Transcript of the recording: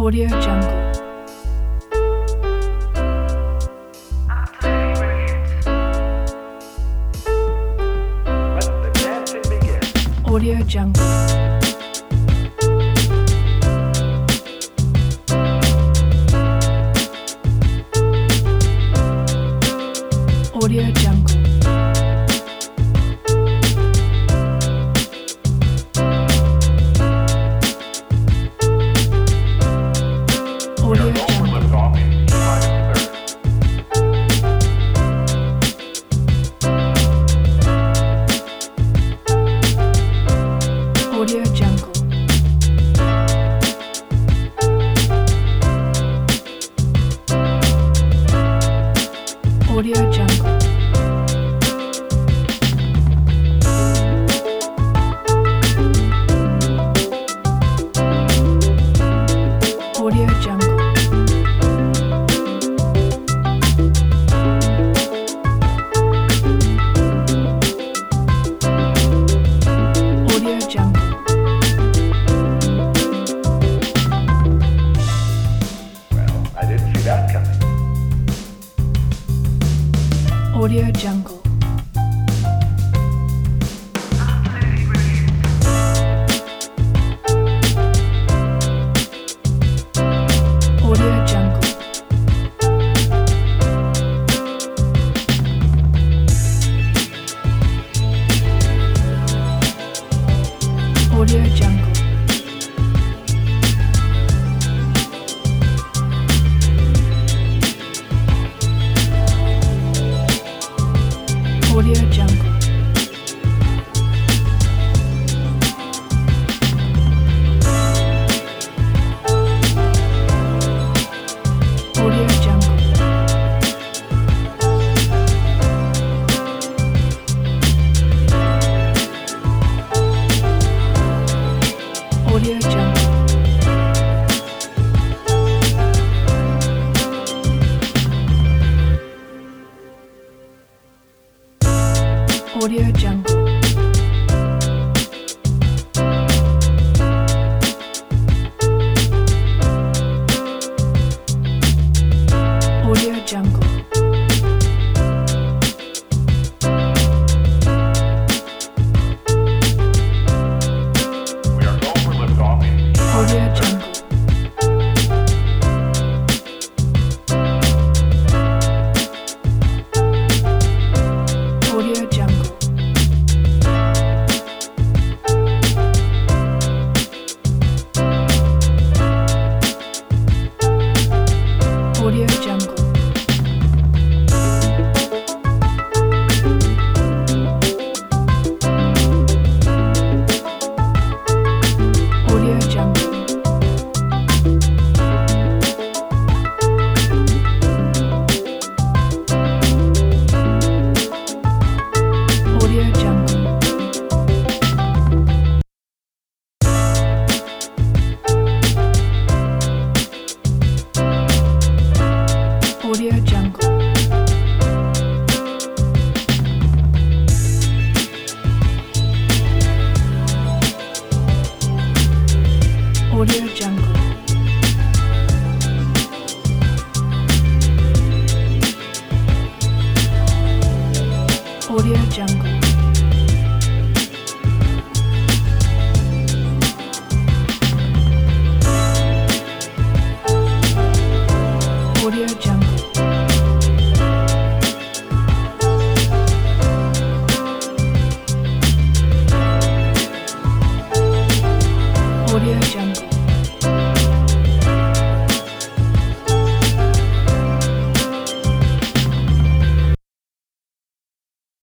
Audio Jungle. Let the dancing begin. Audio Jungle. Audio Jungle. Audio Jungle. Lift off in T-minus 30. Audio Jungle. Audio Jungle. Audio Jungle. Audio Jungle. Well, I didn't see that coming. Audio Jungle. Audio Jungle. Audio Jungle. Audio Jungle. Audio Jungle. Audio Jungle. Audio Jungle. Audio Jungle. We are going for lift off in Audio T-minus 30. Jungle. Audio Jungle. Audio Jungle. Audio Jungle. Audio Jungle. Audio Jungle. Audio Jungle. Audio Jungle.